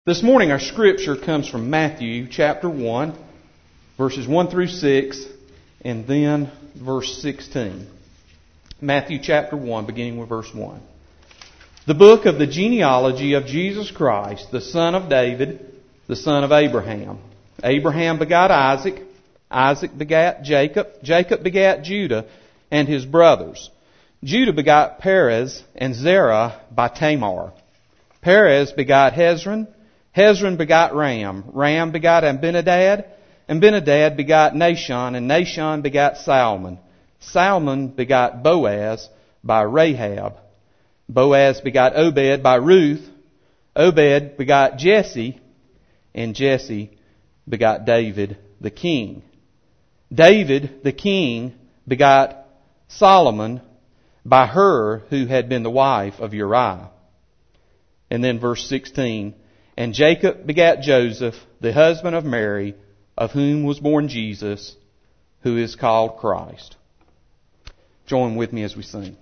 This morning our scripture comes from Matthew chapter 1, verses 1 through 6, and then verse 16. Matthew chapter 1, beginning with verse 1. The book of the genealogy of Jesus Christ, the son of David, the son of Abraham. Abraham begat Isaac, Isaac begat Jacob, Jacob begat Judah and his brothers. Judah begat Perez and Zerah by Tamar. Perez begat Hezron, Hezron begot Ram. Ram begot Amminadab. Amminadab begot Nahshon. And Nahshon begot Salmon. Salmon begot Boaz by Rahab. Boaz begot Obed by Ruth. Obed begot Jesse. And Jesse begot David the king. David the king begot Solomon by her who had been the wife of Uriah. And then verse 16. And Jacob begat Joseph, the husband of Mary, of whom was born Jesus, who is called Christ. Join with me as we sing.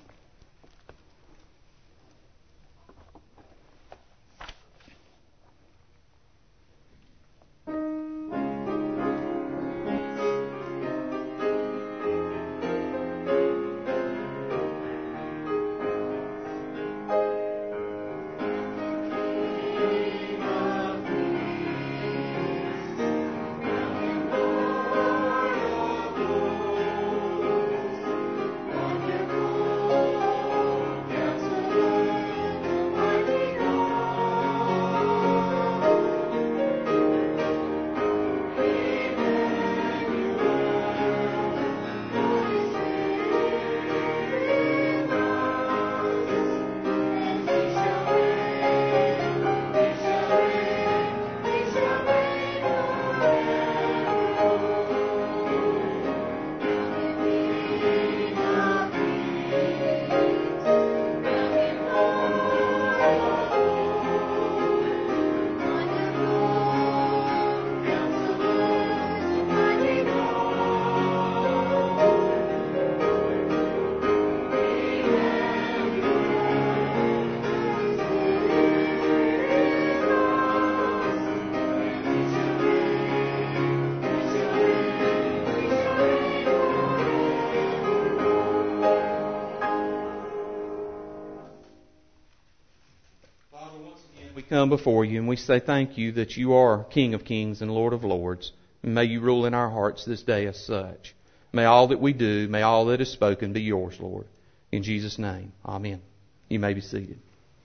Come before you and we say thank you that you are King of Kings and Lord of Lords. And may you rule in our hearts this day as such. May all that we do, may all that is spoken be yours, Lord. In Jesus' name, amen. You may be seated.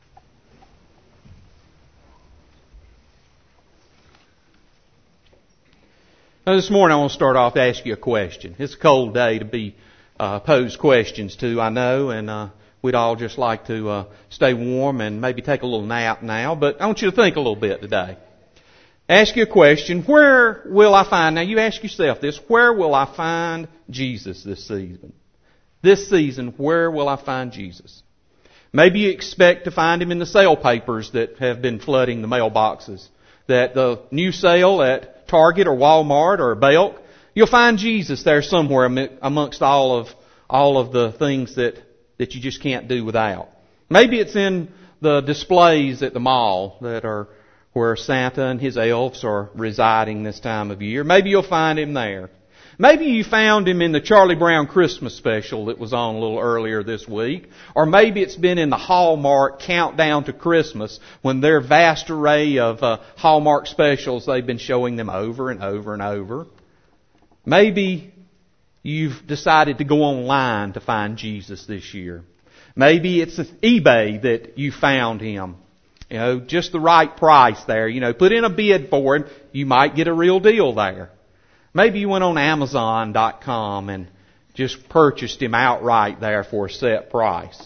Now this morning I want to start off to ask you a question. It's a cold day to be posed questions to, I know, and we'd all just like to stay warm and maybe take a little nap now, but I want you to think a little bit today. Ask you a question, where will I find, now you ask yourself this, where will I find Jesus this season? This season, where will I find Jesus? Maybe you expect to find Him in the sale papers that have been flooding the mailboxes. That the new sale at Target or Walmart or Belk, you'll find Jesus there somewhere amongst all of the things that you just can't do without. Maybe it's in the displays at the mall that are where Santa and his elves are residing this time of year. Maybe you'll find Him there. Maybe you found Him in the Charlie Brown Christmas special that was on a little earlier this week. Or maybe it's been in the Hallmark Countdown to Christmas when their vast array of Hallmark specials, they've been showing them over and over and over. Maybe you've decided to go online to find Jesus this year. Maybe it's eBay that you found Him. You know, just the right price there. You know, put in a bid for Him. You might get a real deal there. Maybe you went on Amazon.com and just purchased Him outright there for a set price.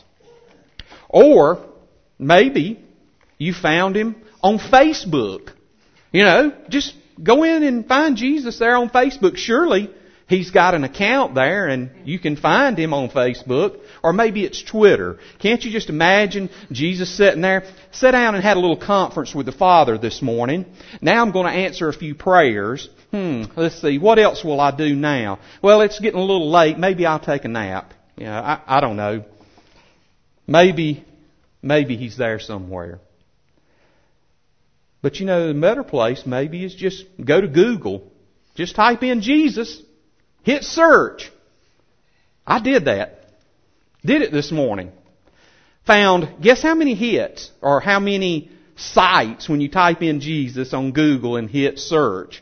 Or maybe you found Him on Facebook. You know, just go in and find Jesus there on Facebook. Surely He's got an account there and you can find Him on Facebook. Or maybe it's Twitter. Can't you just imagine Jesus sitting there? Sat down and had a little conference with the Father this morning. Now I'm going to answer a few prayers. Let's see, what else will I do now? Well, it's getting a little late. Maybe I'll take a nap. You know, I don't know. Maybe He's there somewhere. But the better place maybe is just go to Google. Just type in Jesus. Hit search. I did that. Did it this morning. Found, guess how many hits or how many sites when you type in Jesus on Google and hit search?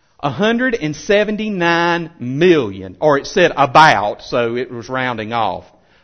179 million. Or it said about, so it was rounding off.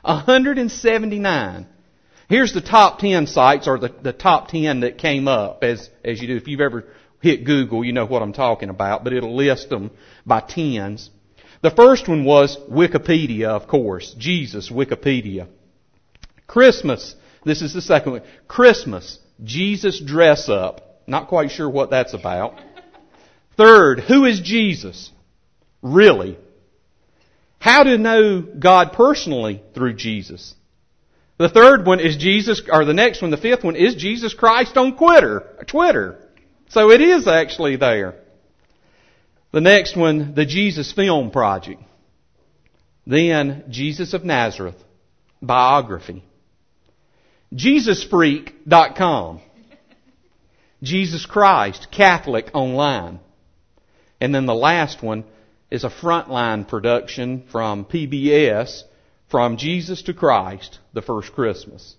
179. Here's the top 10 sites, or the top 10 that came up as you do. If you've ever hit Google, you know what I'm talking about, but it'll list them by tens. The first one was Wikipedia, of course. Jesus, Wikipedia. Christmas, this is the second one. Christmas, Jesus dress up. Not quite sure what that's about. Third, who is Jesus? Really? How to know God personally through Jesus? The third one is the fifth one is Jesus Christ on Twitter. So it is actually there. The next one, the Jesus Film Project. Then, Jesus of Nazareth, biography. JesusFreak.com. Jesus Christ, Catholic online. And then the last one is a frontline production from PBS, From Jesus to Christ, the First Christmas.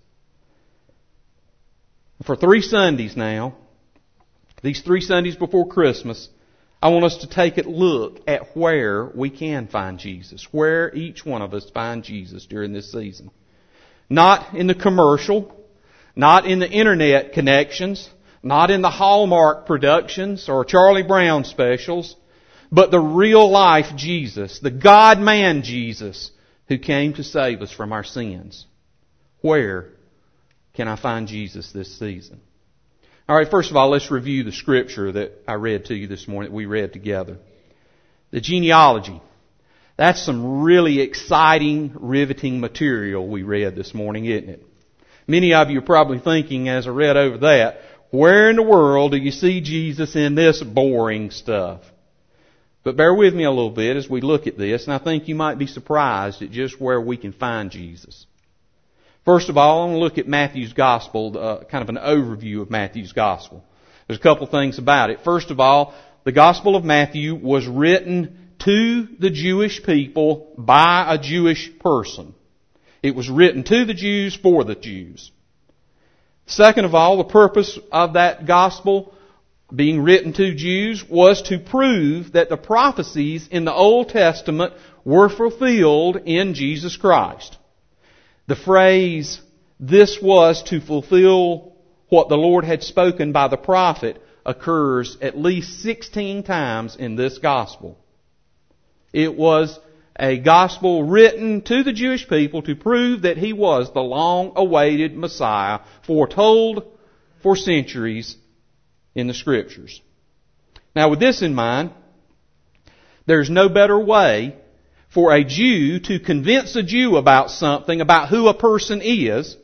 For 3 Sundays now, these 3 Sundays before Christmas, I want us to take a look at where we can find Jesus, where each one of us find Jesus during this season. Not in the commercial, not in the internet connections, not in the Hallmark productions or Charlie Brown specials, but the real life Jesus, the God-man Jesus who came to save us from our sins. Where can I find Jesus this season? All right, first of all, let's review the scripture that I read to you this morning, that we read together. The genealogy. That's some really exciting, riveting material we read this morning, isn't it? Many of you are probably thinking, as I read over that, where in the world do you see Jesus in this boring stuff? But bear with me a little bit as we look at this, and I think you might be surprised at just where we can find Jesus. First of all, I want to look at Matthew's Gospel, kind of an overview of Matthew's Gospel. There's a couple things about it. First of all, the Gospel of Matthew was written to the Jewish people by a Jewish person. It was written to the Jews for the Jews. Second of all, the purpose of that Gospel being written to Jews was to prove that the prophecies in the Old Testament were fulfilled in Jesus Christ. The phrase, "this was to fulfill what the Lord had spoken by the prophet," occurs at least 16 times in this gospel. It was a gospel written to the Jewish people to prove that He was the long-awaited Messiah, foretold for centuries in the Scriptures. Now, with this in mind, there's no better way for a Jew to convince a Jew about something, about who a person is,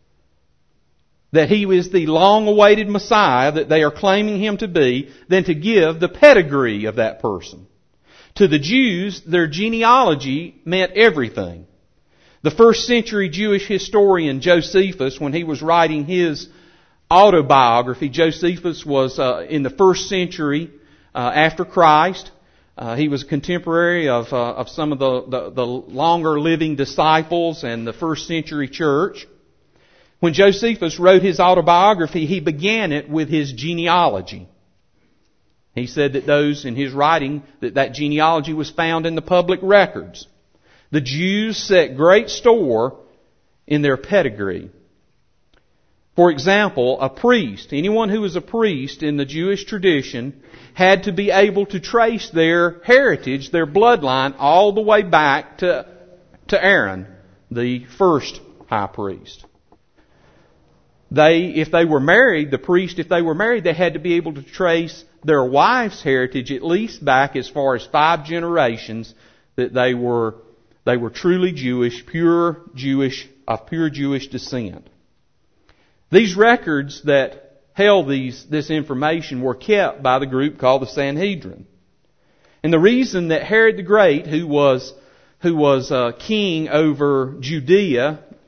that he is the long-awaited Messiah that they are claiming Him to be, than to give the pedigree of that person. To the Jews, their genealogy meant everything. The first century Jewish historian Josephus, when he was writing his autobiography, Josephus was in the first century after Christ. He was a contemporary of some of the longer living disciples and the first century church. When Josephus wrote his autobiography, he began it with his genealogy. He said that those in his writing, that genealogy was found in the public records. The Jews set great store in their pedigree. For example, a priest, anyone who was a priest in the Jewish tradition, had to be able to trace their heritage, their bloodline, all the way back to Aaron, the first high priest. If they were married, they had to be able to trace their wife's heritage at least back as far as 5 generations, that they were truly Jewish, of pure Jewish descent. These records that held this information were kept by the group called the Sanhedrin. And the reason that Herod the Great, who was king over Judea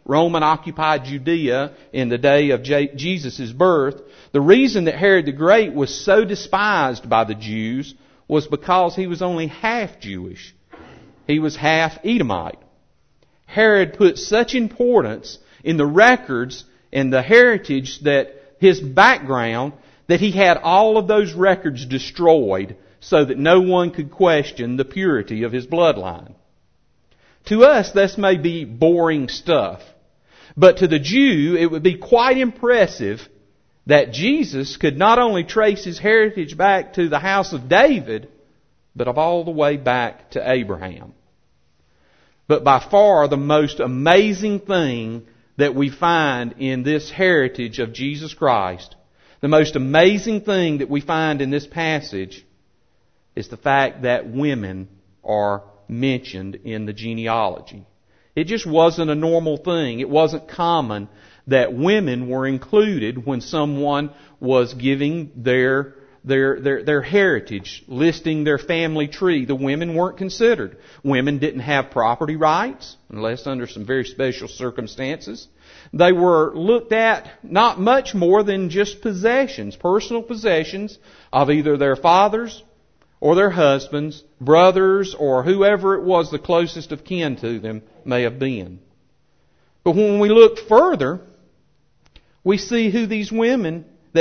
Roman-occupied Judea in the day of Jesus' birth, the reason that Herod the Great was so despised by the Jews was because he was only half Jewish. He was half Edomite. Herod put such importance in the records and the heritage that his background that he had all of those records destroyed so that no one could question the purity of his bloodline. To us, this may be boring stuff. But to the Jew, it would be quite impressive that Jesus could not only trace his heritage back to the house of David, but all the way back to Abraham. But by far the most amazing thing that we find in this heritage of Jesus Christ, the most amazing thing that we find in this passage is the fact that women are mentioned in the genealogy. It just wasn't a normal thing. It wasn't common that women were included when someone was giving their heritage, listing their family tree. The women weren't considered. Women didn't have property rights, unless under some very special circumstances. They were looked at not much more than just possessions, personal possessions of either their fathers or their husbands, brothers, or whoever it was the closest of kin to them may have been. But when we look further, we see who these women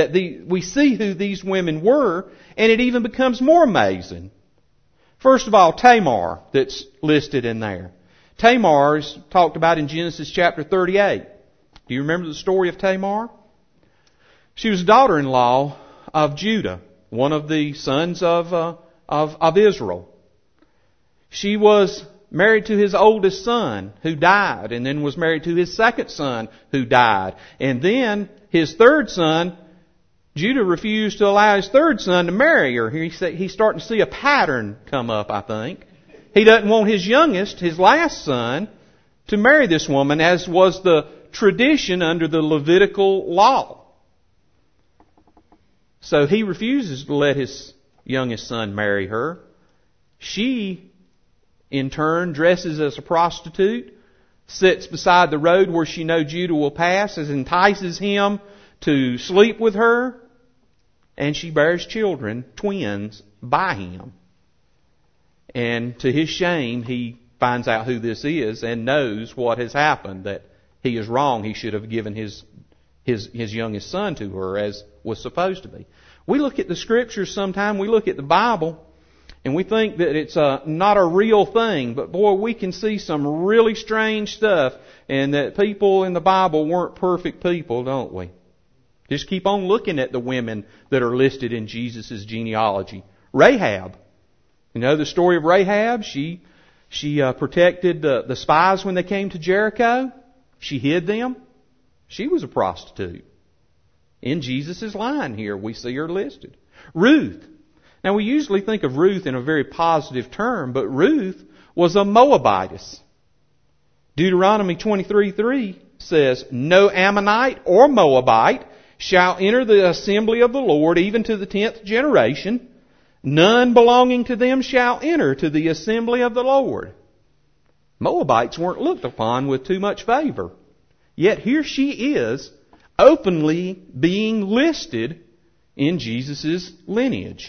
were, and it even becomes more amazing. First of all, Tamar, that's listed in there. Tamar is talked about in Genesis chapter 38. Do you remember the story of Tamar? She was daughter-in-law of Judah, one of the sons of Israel. She was married to his oldest son who died, and then was married to his second son who died. And then his third son, Judah refused to allow his third son to marry her. He's starting to see a pattern come up, I think. He doesn't want his youngest, his last son, to marry this woman, as was the tradition under the Levitical law. So he refuses to let his youngest son marry her. She, in turn, dresses as a prostitute, sits beside the road where she knows Judah will pass, and entices him to sleep with her, and she bears children, twins, by him. And to his shame, he finds out who this is and knows what has happened, that he is wrong. He should have given his youngest son to her as was supposed to be. We look at the Scriptures sometime, we look at the Bible, and we think that it's not a real thing. But boy, we can see some really strange stuff, and that people in the Bible weren't perfect people, don't we? Just keep on looking at the women that are listed in Jesus' genealogy. Rahab. You know the story of Rahab? She protected the spies when they came to Jericho. She hid them. She was a prostitute. In Jesus' line here, we see her listed. Ruth. Now, we usually think of Ruth in a very positive term, but Ruth was a Moabitess. Deuteronomy 23:3 says, "No Ammonite or Moabite shall enter the assembly of the Lord, even to the 10th generation. None belonging to them shall enter to the assembly of the Lord." Moabites weren't looked upon with too much favor. Yet here she is, openly being listed in Jesus' lineage.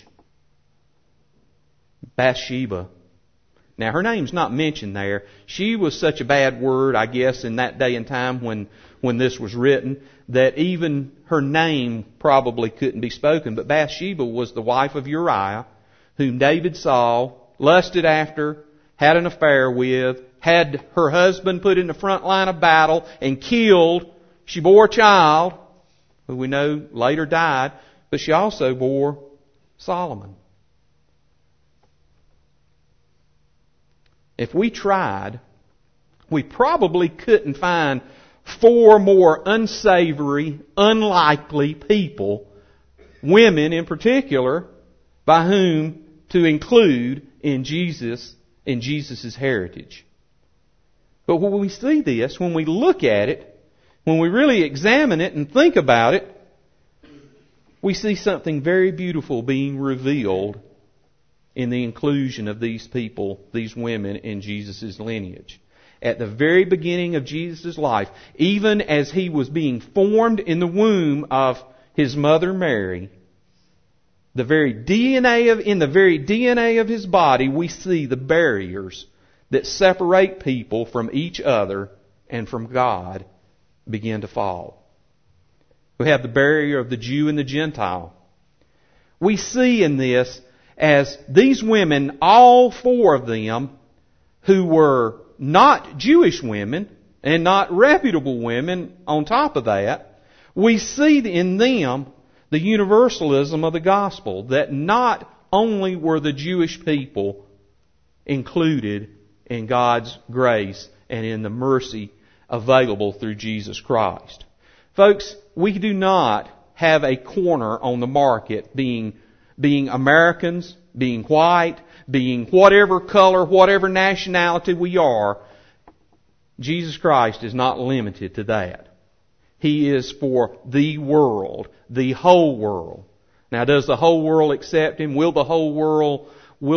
Bathsheba. Now, her name's not mentioned there. She was such a bad word, I guess, in that day and time when this was written, that even her name probably couldn't be spoken. But Bathsheba was the wife of Uriah, whom David saw, lusted after, had an affair with, had her husband put in the front line of battle and killed. She bore a child, who we know later died, but she also bore Solomon. If we tried, we probably couldn't find 4 more unsavory, unlikely people, women in particular, by whom to include in Jesus' heritage. But when we see this, when we look at it, when we really examine it and think about it, we see something very beautiful being revealed in the inclusion of these people, these women, in Jesus' lineage. at the very beginning of Jesus' life, even as He was being formed in the womb of His mother Mary, in the very DNA of His body, we see the barriers that separate people from each other and from God begin to fall. We have the barrier of the Jew and the Gentile. We see in this as these women, all four of them, who were not Jewish women and not reputable women on top of that, we see in them the universalism of the gospel, that not only were the Jewish people included in God's grace and in the mercy available through Jesus Christ. Folks, we do not have a corner on the market being Americans, being white, being whatever color, whatever nationality we are. Jesus Christ is not limited to that. He is for the world, the whole world. Now, does the whole world accept Him? Will the whole world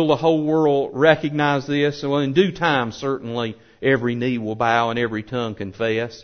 recognize this? Well, in due time, certainly every knee will bow and every tongue confess.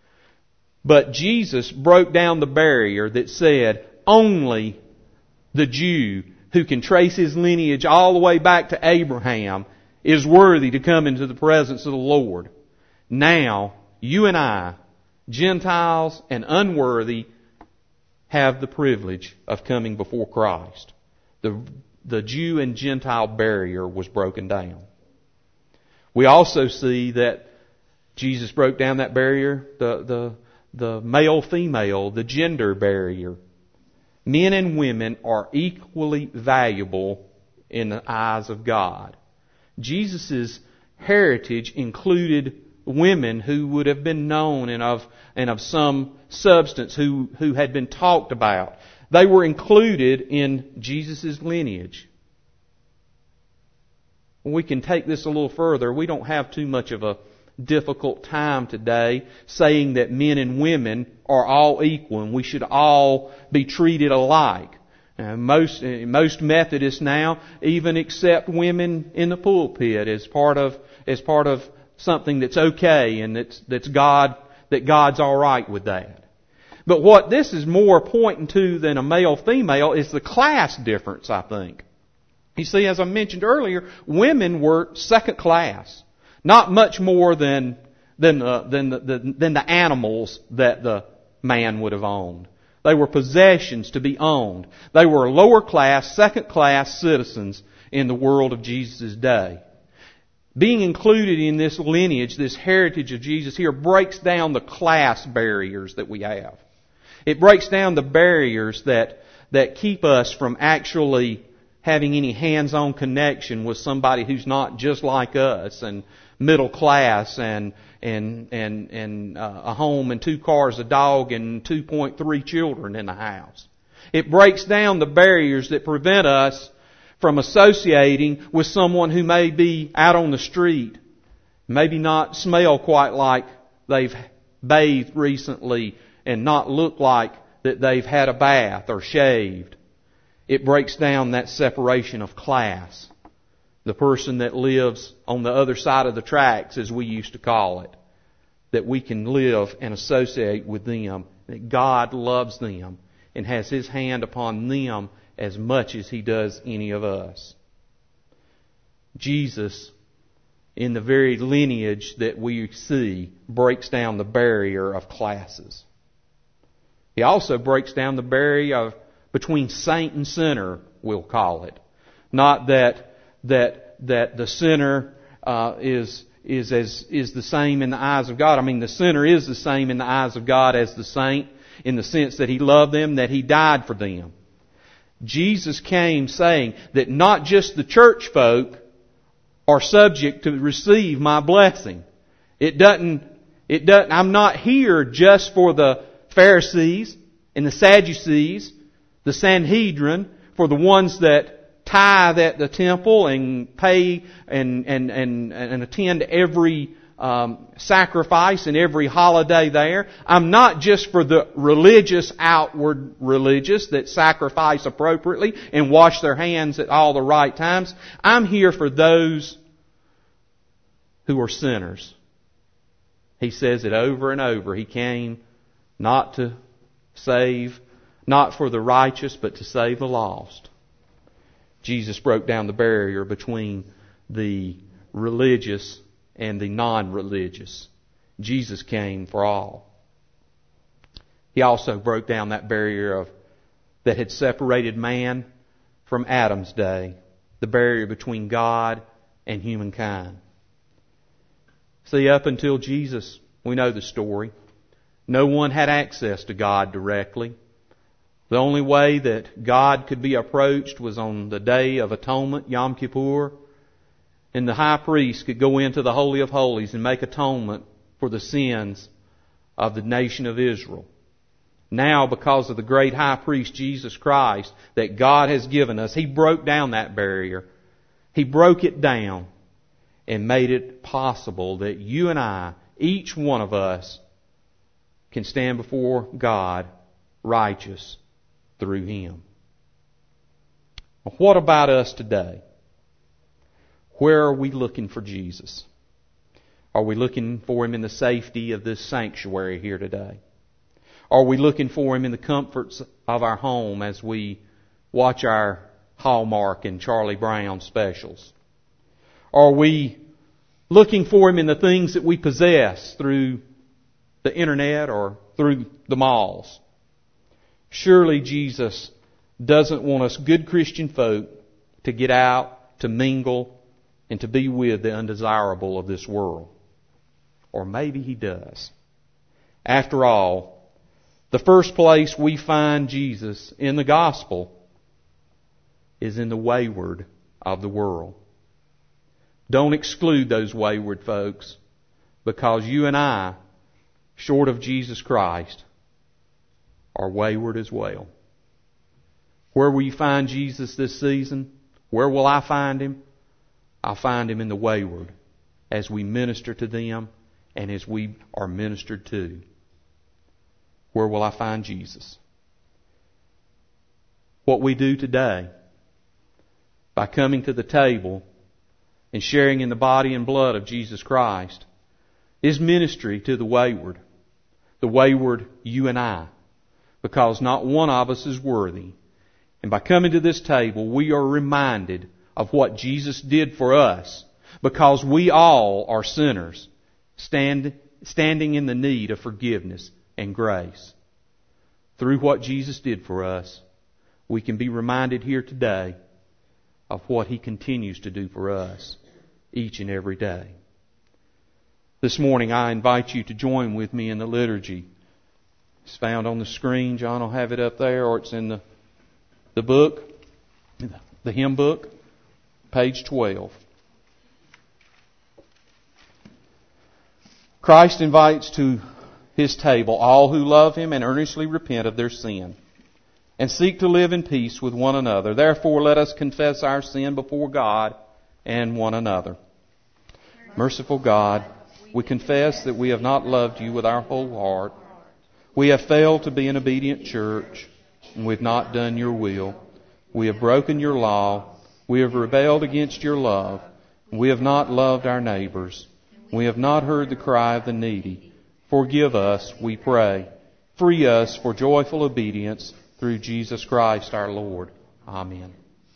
But Jesus broke down the barrier that said only the Jew who can trace his lineage all the way back to Abraham is worthy to come into the presence of the Lord. Now, you and I, Gentiles and unworthy, have the privilege of coming before Christ. The Jew and Gentile barrier was broken down. We also see that Jesus broke down that barrier, the male-female, the gender barrier. Men and women are equally valuable in the eyes of God. Jesus' heritage included women who would have been known and of some substance, who had been talked about. They were included in Jesus' lineage. We can take this a little further. We don't have too much of a difficult time today saying that men and women are all equal and we should all be treated alike. Most Methodists now even accept women in the pulpit as part of something that's okay and that God's all right with that. But what this is more pointing to than a male-female is the class difference, I think. You see, as I mentioned earlier, women were second class. Not much more than the animals that the man would have owned. They were possessions to be owned. They were lower class, second class citizens in the world of Jesus' day. Being included in this lineage, this heritage of Jesus here, breaks down the class barriers that we have. It breaks down the barriers that keep us from actually having any hands-on connection with somebody who's not just like us and middle class and a home and 2 cars, a dog, and 2.3 children in the house. It breaks down the barriers that prevent us from associating with someone who may be out on the street, maybe not smell quite like they've bathed recently and not look like that they've had a bath or shaved. It breaks down that separation of class. The person that lives on the other side of the tracks, as we used to call it. That we can live and associate with them. That God loves them and has His hand upon them as much as He does any of us. Jesus, in the very lineage that we see, breaks down the barrier of classes. He also breaks down the barrier between saint and sinner, we'll call it. Not that the sinner is the same in the eyes of God. I mean, the sinner is the same in the eyes of God as the saint, in the sense that He loved them, that He died for them. Jesus came saying that not just the church folk are subject to receive my blessing. I'm not here just for the Pharisees and the Sadducees, the Sanhedrin, for the ones that tithe at the temple and pay and attend every sacrifice and every holiday there. I'm not just for the religious, outward religious that sacrifice appropriately and wash their hands at all the right times. I'm here for those who are sinners, He says it over and over. He came not to save, not for the righteous, but to save the lost. Jesus broke down the barrier between the religious and the non-religious. Jesus came for all. He also broke down that barrier that had separated man from Adam's day, the barrier between God and humankind. See, up until Jesus, we know the story, no one had access to God directly. The only way that God could be approached was on the Day of Atonement, Yom Kippur, and the high priest could go into the Holy of Holies and make atonement for the sins of the nation of Israel. Now, because of the great high priest Jesus Christ that God has given us, He broke down that barrier. He broke it down and made it possible that you and I, each one of us, can stand before God righteous through Him. What about us today? Where are we looking for Jesus? Are we looking for Him in the safety of this sanctuary here today? Are we looking for Him in the comforts of our home as we watch our Hallmark and Charlie Brown specials? Are we looking for Him in the things that we possess through the internet or through the malls? Surely Jesus doesn't want us good Christian folk to get out, to mingle, and to be with the undesirable of this world. Or maybe He does. After all, the first place we find Jesus in the gospel is in the wayward of the world. Don't exclude those wayward folks, because you and I, short of Jesus Christ, are wayward as well. Where will you find Jesus this season? Where will I find Him? I'll find Him in the wayward as we minister to them and as we are ministered to. Where will I find Jesus? What we do today, by coming to the table and sharing in the body and blood of Jesus Christ, is ministry to the wayward you and I, because not one of us is worthy. And by coming to this table, we are reminded of what Jesus did for us, because we all are sinners, standing in the need of forgiveness and grace. Through what Jesus did for us, we can be reminded here today of what He continues to do for us each and every day. This morning I invite you to join with me in the liturgy. It's found on the screen. John will have it up there, or it's in the book, the hymn book, page 12. Christ invites to His table all who love Him and earnestly repent of their sin and seek to live in peace with one another. Therefore, let us confess our sin before God and one another. Merciful God, we confess that we have not loved You with our whole heart. We have failed to be an obedient church, and we have not done Your will. We have broken Your law. We have rebelled against Your love. We have not loved our neighbors. We have not heard the cry of the needy. Forgive us, we pray. Free us for joyful obedience through Jesus Christ our Lord. Amen.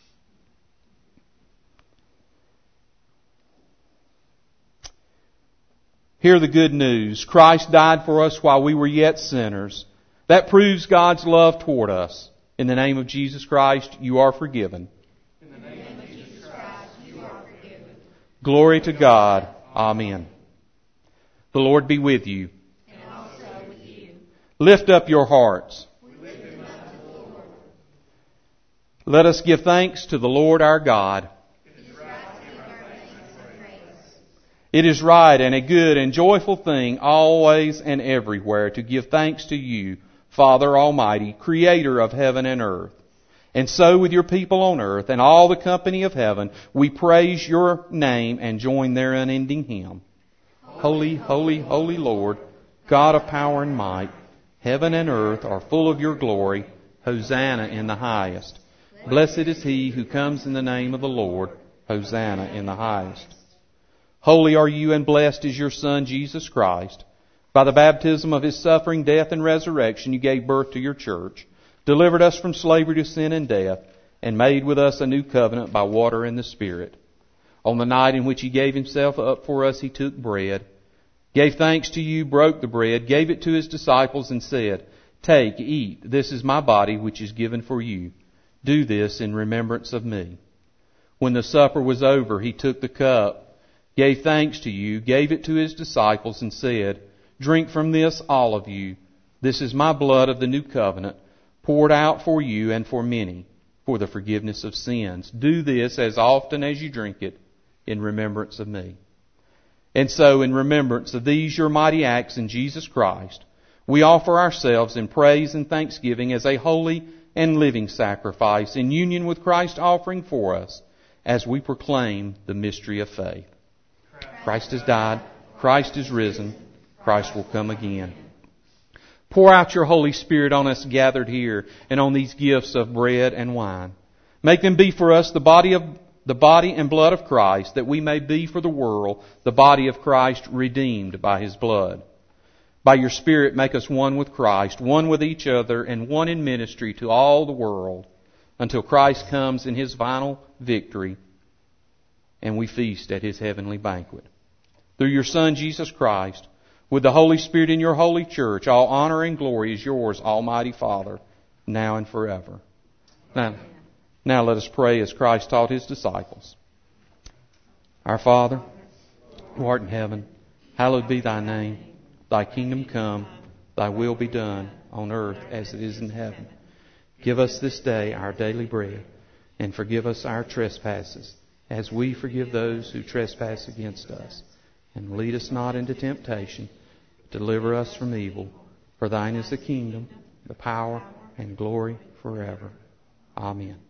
Hear the good news. Christ died for us while we were yet sinners. That proves God's love toward us. In the name of Jesus Christ, you are forgiven. In the name of Jesus Christ, you are forgiven. Glory to God. Amen. The Lord be with you. And also with you. Lift up your hearts. We lift them up to the Lord. Let us give thanks to the Lord our God. It is right and a good and joyful thing always and everywhere to give thanks to You, Father Almighty, Creator of heaven and earth. And so with Your people on earth and all the company of heaven, we praise Your name and join their unending hymn. Holy, holy, holy Lord, God of power and might, heaven and earth are full of Your glory. Hosanna in the highest. Blessed is he who comes in the name of the Lord. Hosanna in the highest. Holy are You and blessed is Your Son, Jesus Christ. By the baptism of His suffering, death, and resurrection, You gave birth to Your church, delivered us from slavery to sin and death, and made with us a new covenant by water and the Spirit. On the night in which He gave Himself up for us, He took bread, gave thanks to You, broke the bread, gave it to His disciples, and said, "Take, eat, this is My body which is given for you. Do this in remembrance of Me." When the supper was over, He took the cup, gave thanks to You, gave it to His disciples, and said, "Drink from this, all of you. This is My blood of the new covenant, poured out for you and for many, for the forgiveness of sins. Do this as often as you drink it, in remembrance of Me." And so, in remembrance of these Your mighty acts in Jesus Christ, we offer ourselves in praise and thanksgiving as a holy and living sacrifice in union with Christ offering for us as we proclaim the mystery of faith. Christ has died. Christ is risen. Christ will come again. Pour out Your Holy Spirit on us gathered here and on these gifts of bread and wine. Make them be for us the body and blood of Christ, that we may be for the world the body of Christ redeemed by His blood. By Your Spirit make us one with Christ, one with each other, and one in ministry to all the world, until Christ comes in His final victory and we feast at His heavenly banquet. Through Your Son, Jesus Christ, with the Holy Spirit in Your holy church, all honor and glory is Yours, Almighty Father, now and forever. Now let us pray as Christ taught His disciples. Our Father, who art in heaven, hallowed be Thy name. Thy kingdom come, Thy will be done, on earth as it is in heaven. Give us this day our daily bread, and forgive us our trespasses, as we forgive those who trespass against us. And lead us not into temptation, but deliver us from evil. For Thine is the kingdom, the power, and glory forever. Amen.